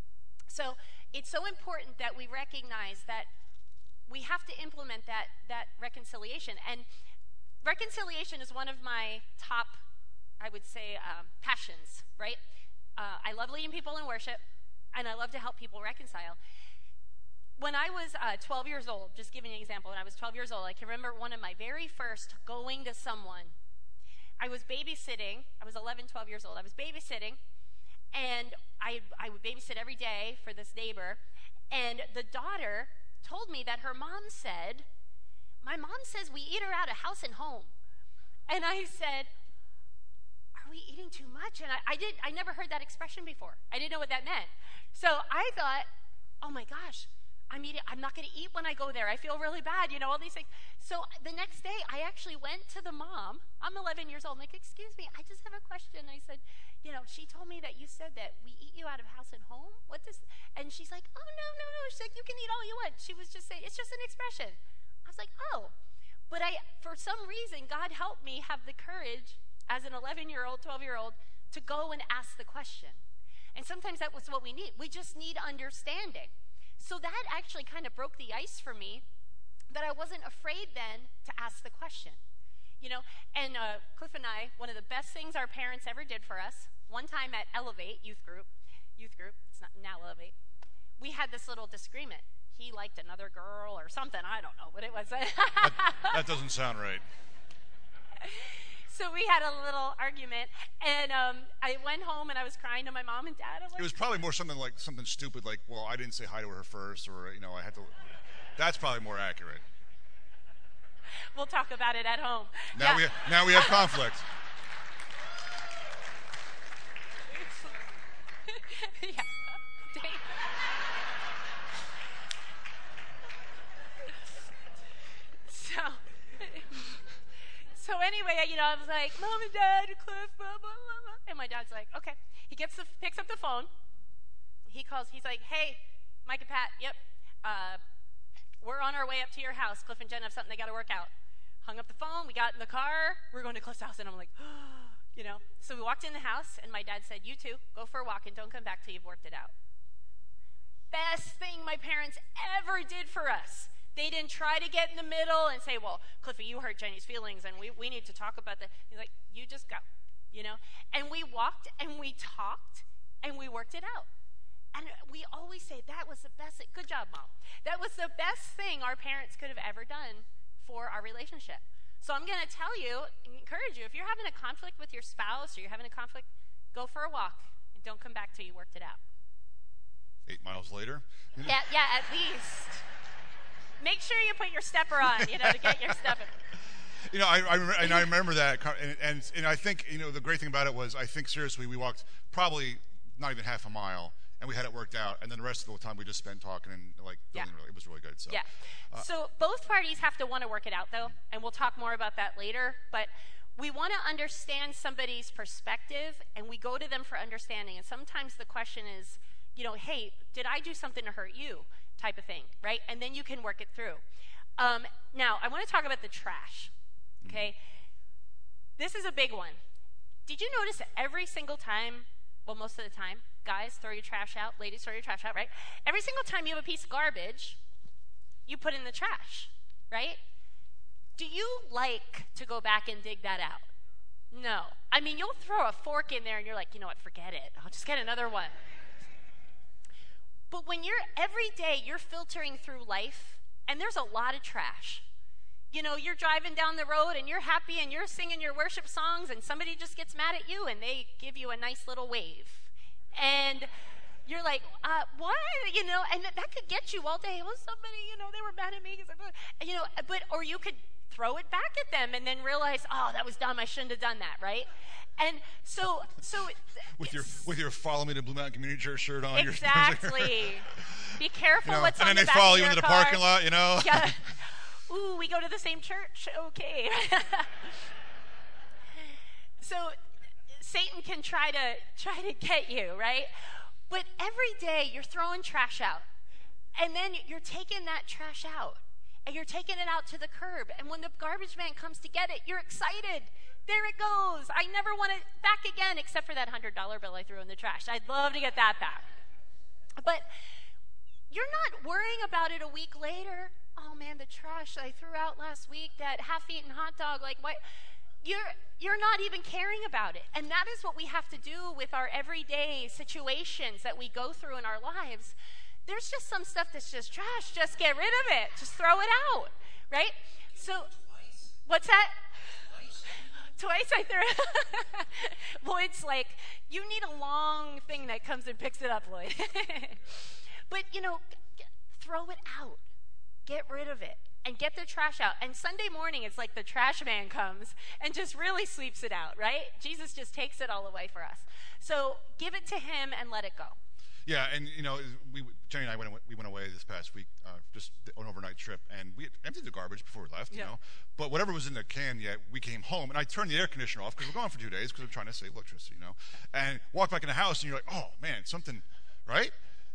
So it's so important that we recognize that we have to implement that reconciliation. And reconciliation is one of my top, I would say, passions, right? I love leading people in worship, and I love to help people reconcile. When I was 12 years old, just giving you an example, when I was 12 years old, I can remember one of my very first going to someone. I was babysitting. I was 11, 12 years old. I was babysitting, and I would babysit every day for this neighbor. And the daughter told me that her mom said, my mom says we eat her out of house and home. And I said, are we eating too much? And I never heard that expression before. I didn't know what that meant. So I thought, oh my gosh, I'm not going to eat when I go there. I feel really bad, all these things. So the next day, I actually went to the mom. I'm 11 years old. I'm like, excuse me, I just have a question. I said, she told me that you said that we eat you out of house and home. And And she's like, oh, no. She's like, you can eat all you want. She was just saying, it's just an expression. I was like, oh. But for some reason, God helped me have the courage as an 11-year-old, 12-year-old to go and ask the question. And sometimes that was what we need. We just need understanding. So that actually kind of broke the ice for me, that I wasn't afraid then to ask the question. And Cliff and I, one of the best things our parents ever did for us, one time at Elevate youth group, it's not now Elevate, we had this little disagreement. He liked another girl or something, I don't know what it was. that doesn't sound right. So we had a little argument, and I went home and I was crying to my mom and dad. It was probably more something stupid, like, well, I didn't say hi to her first, or I had to. That's probably more accurate. We'll talk about it at home. Now we have conflict. Yeah. So anyway, I was like, Mom and Dad, Cliff, blah, blah, blah, blah. And my dad's like, okay. He picks up the phone. He calls. He's like, hey, Mike and Pat, yep. We're on our way up to your house. Cliff and Jen have something they got to work out. Hung up the phone. We got in the car. We're going to Cliff's house. And I'm like, So we walked in the house, and my dad said, you two, go for a walk and don't come back till you've worked it out. Best thing my parents ever did for us. They didn't try to get in the middle and say, well, Cliffy, you hurt Jenny's feelings, and we need to talk about that. He's like, you just go, And we walked, and we talked, and we worked it out. And we always say, that was the best, good job, Mom. That was the best thing our parents could have ever done for our relationship. So I'm going to tell you, encourage you, if you're having a conflict with your spouse or you're having a conflict, go for a walk, and don't come back till you worked it out. 8 miles later? Yeah, at least. Make sure you put your stepper on, to get your stuff. I remember that, and I think, the great thing about it was, I think seriously, we walked probably not even half a mile, and we had it worked out, and then the rest of the time we just spent talking and it was really good. So yeah. So both parties have to want to work it out, though, and we'll talk more about that later. But we want to understand somebody's perspective, and we go to them for understanding. And sometimes the question is, hey, did I do something to hurt you? Type of thing, right? And then you can work it through. Now, I want to talk about the trash, okay? This is a big one. Did you notice that every single time, well, most of the time, guys, throw your trash out, ladies, throw your trash out, right? Every single time you have a piece of garbage, you put in the trash, right? Do you like to go back and dig that out? No. I mean, you'll throw a fork in there and you're like, you know what, forget it. I'll just get another one. But when every day you're filtering through life, and there's a lot of trash. You're driving down the road and you're happy and you're singing your worship songs, and somebody just gets mad at you and they give you a nice little wave. And you're like, what? And that could get you all day. Well, somebody, they were mad at me. Or you could throw it back at them and then realize, oh, that was dumb. I shouldn't have done that, right? And so with your Follow Me to Blue Mountain Community Church shirt on. Exactly. Be careful what's on the back of your car. And then they follow you into the parking lot, Yeah. Ooh, we go to the same church. Okay. So Satan can try to get you, right? But every day you're throwing trash out. And then you're taking that trash out. And you're taking it out to the curb. And when the garbage man comes to get it, you're excited. There it goes. I never want it back again, except for that $100 bill I threw in the trash. I'd love to get that back. But you're not worrying about it a week later. Oh man, the trash I threw out last week, that half-eaten hot dog, like what? You're not even caring about it. And that is what we have to do with our everyday situations that we go through in our lives. There's just some stuff that's just trash. Just get rid of it. Just throw it out, right? So, what's that? Twice I threw it. Lloyd's like, you need a long thing that comes and picks it up, Lloyd. But, throw it out. Get rid of it. And get the trash out. And Sunday morning, it's like the trash man comes and just really sweeps it out, right? Jesus just takes it all away for us. So give it to him and let it go. Yeah, and Jenny and I went away this past week, just an overnight trip, and we emptied the garbage before we left, But whatever was in the can, we came home, and I turned the air conditioner off because we're gone for 2 days because we're trying to save electricity, And walked back in the house, and you're like, oh man, something, right?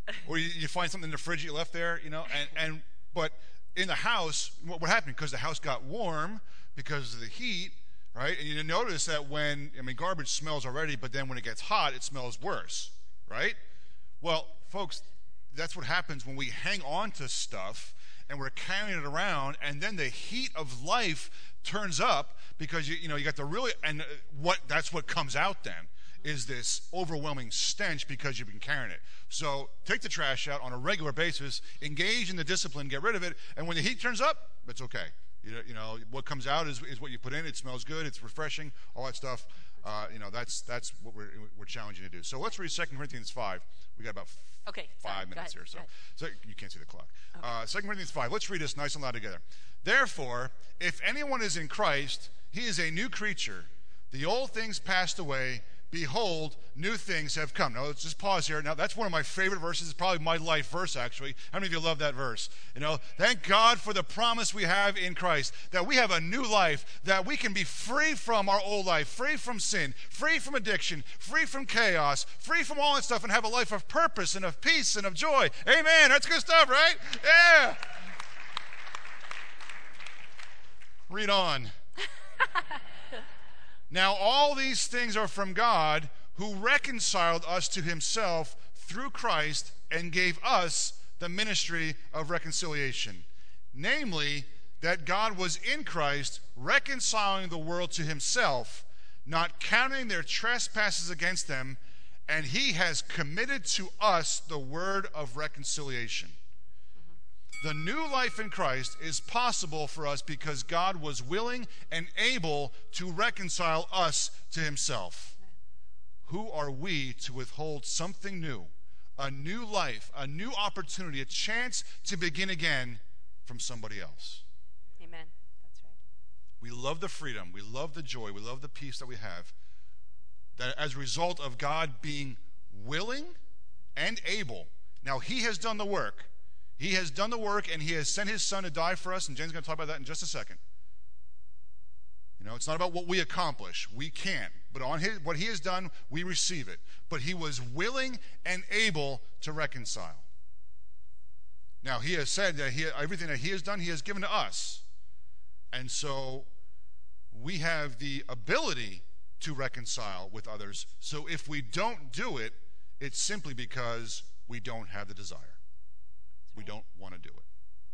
Or you find something in the fridge you left there, but in the house, what happened? Because the house got warm because of the heat, right? And you notice that garbage smells already, but then when it gets hot, it smells worse, right? Well, folks, that's what happens when we hang on to stuff and we're carrying it around, and then the heat of life turns up because you got that's what comes out then is this overwhelming stench because you've been carrying it. So take the trash out on a regular basis, engage in the discipline, get rid of it, and when the heat turns up, it's okay. What comes out is what you put in. It smells good. It's refreshing. All that stuff. That's what we're challenging you to do. So let's read 2 Corinthians 5. We got about 5 minutes here. So you can't see the clock. Okay. 2 Corinthians 5. Let's read this nice and loud together. Therefore, if anyone is in Christ, he is a new creature. The old things passed away. Behold, new things have come. Now, let's just pause here. Now, that's one of my favorite verses. It's probably my life verse, actually. How many of you love that verse? Thank God for the promise we have in Christ, that we have a new life, that we can be free from our old life, free from sin, free from addiction, free from chaos, free from all that stuff, and have a life of purpose and of peace and of joy. Amen. That's good stuff, right? Yeah. Read on. Now all these things are from God, who reconciled us to himself through Christ and gave us the ministry of reconciliation. Namely, that God was in Christ reconciling the world to himself, not counting their trespasses against them, and he has committed to us the word of reconciliation. The new life in Christ is possible for us because God was willing and able to reconcile us to himself. Who are we to withhold something new, a new life, a new opportunity, a chance to begin again from somebody else? Amen. That's right. We love the freedom, we love the joy, we love the peace that we have, that as a result of God being willing and able. Now, he has done the work. He has done the work, and he has sent his son to die for us, and Jane's going to talk about that in just a second. It's not about what we accomplish. We can't. But on what he has done, we receive it. But he was willing and able to reconcile. Now, he has said that everything that he has done, he has given to us. And so we have the ability to reconcile with others. So if we don't do it, it's simply because we don't have the desire. We don't want to do it.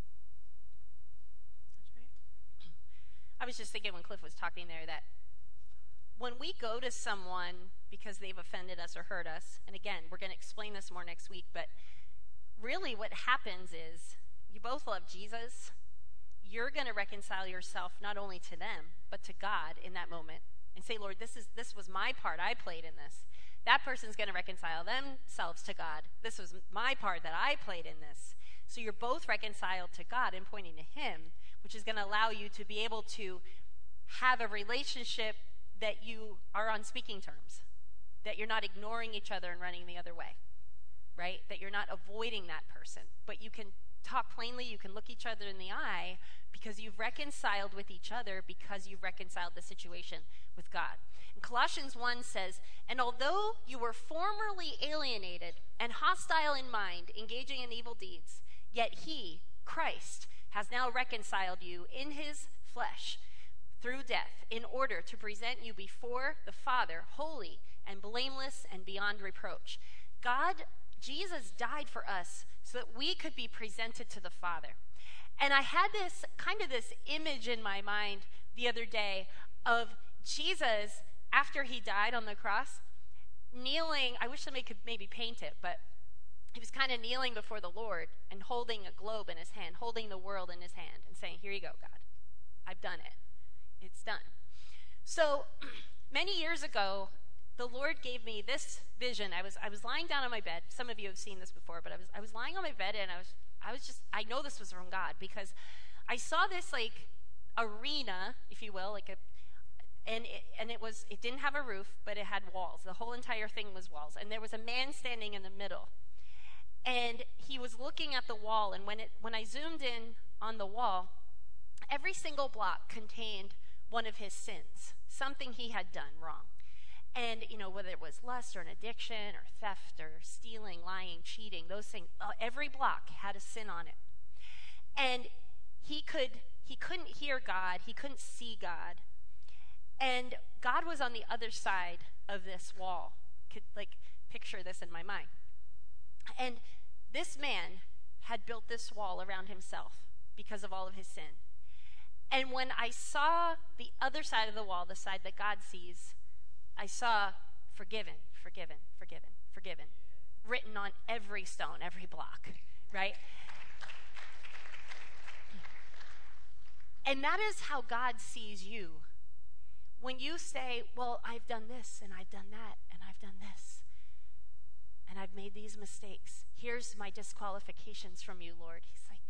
That's right. I was just thinking when Cliff was talking there that when we go to someone because they've offended us or hurt us, and again, we're going to explain this more next week, but really what happens is you both love Jesus. You're going to reconcile yourself not only to them, but to God in that moment and say, Lord, this was my part. I played in this. That person's going to reconcile themselves to God. This was my part that I played in this. So you're both reconciled to God and pointing to him, which is going to allow you to be able to have a relationship that you are on speaking terms, that you're not ignoring each other and running the other way, right? That you're not avoiding that person, but you can talk plainly, you can look each other in the eye because you've reconciled with each other because you've reconciled the situation with God. And Colossians 1 says, and although you were formerly alienated and hostile in mind, engaging in evil deeds, yet he, Christ, has now reconciled you in his flesh through death in order to present you before the Father holy and blameless and beyond reproach. Jesus died for us so that we could be presented to the Father. And I had this image in my mind the other day of Jesus, after he died on the cross, kneeling. I wish somebody could maybe paint it, but he was kind of kneeling before the Lord and holding a globe in his hand, holding the world in his hand and saying, here you go, God. I've done it. It's done. So many years ago, the Lord gave me this vision. I was lying down on my bed. Some of you have seen this before, but I was lying on my bed, and I know this was from God because I saw this like arena, if you will, and it didn't have a roof, but it had walls. The whole entire thing was walls, and there was a man standing in the middle. And he was looking at the wall, and when I zoomed in on the wall, every single block contained one of his sins, something he had done wrong. And, whether it was lust or an addiction or theft or stealing, lying, cheating, those things, every block had a sin on it. And he couldn't hear God. He couldn't see God. And God was on the other side of this wall. Could, picture this in my mind. And this man had built this wall around himself because of all of his sin. And when I saw the other side of the wall, the side that God sees, I saw forgiven, forgiven, forgiven, forgiven, written on every stone, every block, right? And that is how God sees you. When you say, well, I've done this, and I've done that, and I've done this, and I've made these mistakes. Here's my disqualifications from you, Lord. He's like,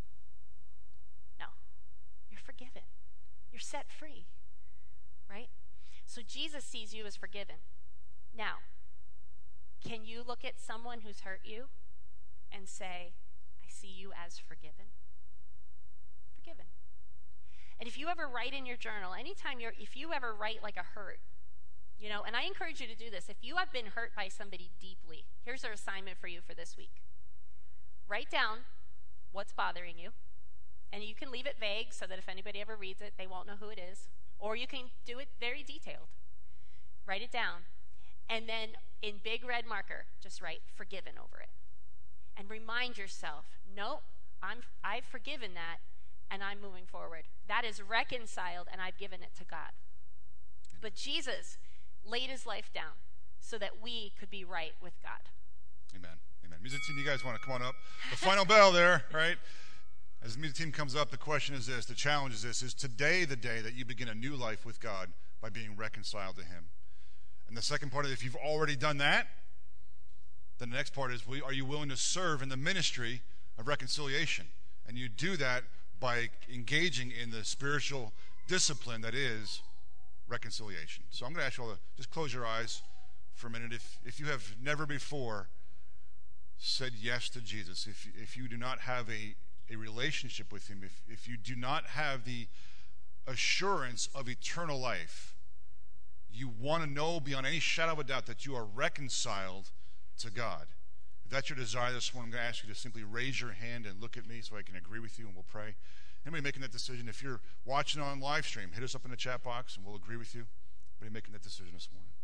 no, you're forgiven. You're set free, right? So Jesus sees you as forgiven. Now, can you look at someone who's hurt you and say, I see you as forgiven? Forgiven. And if you ever write in your journal, if you ever write like a hurt, and I encourage you to do this. If you have been hurt by somebody deeply, here's our assignment for you for this week. Write down what's bothering you. And you can leave it vague so that if anybody ever reads it, they won't know who it is. Or you can do it very detailed. Write it down. And then in big red marker, just write forgiven over it. And remind yourself, no, I've forgiven that, and I'm moving forward. That is reconciled, and I've given it to God. But Jesus laid his life down so that we could be right with God. Amen. Amen. Music team, you guys want to come on up? The final bell there, right? As the music team comes up, the question is this, the challenge is this, is today the day that you begin a new life with God by being reconciled to him? And the second part is, if you've already done that, then the next part is, are you willing to serve in the ministry of reconciliation? And you do that by engaging in the spiritual discipline that is reconciliation. So I'm going to ask you all to just close your eyes for a minute. If you have never before said yes to Jesus, if you do not have a relationship with him, if you do not have the assurance of eternal life, you want to know beyond any shadow of a doubt that you are reconciled to God. If that's your desire this morning, I'm going to ask you to simply raise your hand and look at me so I can agree with you, and we'll pray. Anybody making that decision? If you're watching on live stream, hit us up in the chat box and we'll agree with you. Anybody making that decision this morning?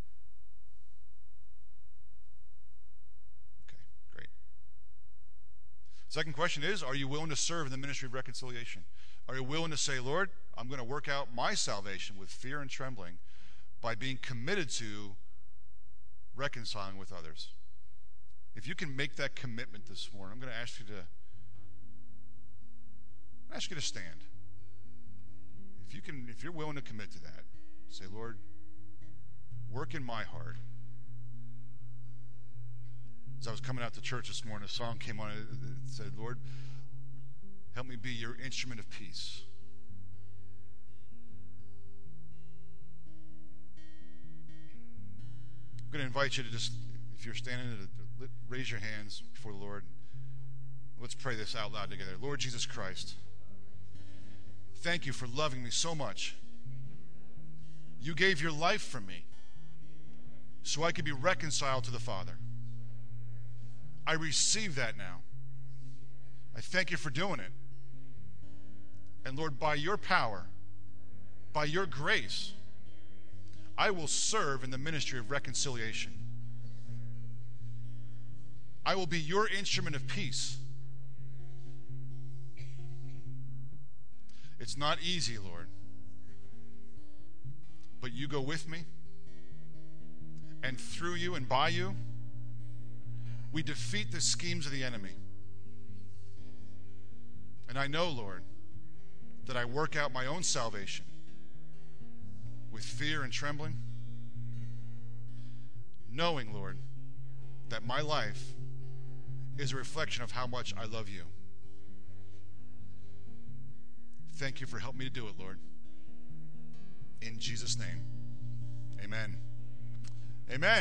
Okay, great. Second question is, are you willing to serve in the ministry of reconciliation? Are you willing to say, Lord, I'm going to work out my salvation with fear and trembling by being committed to reconciling with others? If you can make that commitment this morning, I'm going to ask you to stand. If you're willing to commit to that, say, Lord, work in my heart. As I was coming out to church this morning, a song came on. It said, Lord, help me be your instrument of peace. I'm going to invite you to just, if you're standing, to raise your hands before the Lord. Let's pray this out loud together. Lord Jesus Christ, thank you for loving me so much. You gave your life for me so I could be reconciled to the Father. I receive that now. I thank you for doing it. And Lord, by your power, by your grace, I will serve in the ministry of reconciliation. I will be your instrument of peace. It's not easy, Lord, but you go with me, and through you and by you, we defeat the schemes of the enemy. And I know, Lord, that I work out my own salvation with fear and trembling, knowing, Lord, that my life is a reflection of how much I love you. Thank you for helping me to do it, Lord. In Jesus' name, amen. Amen.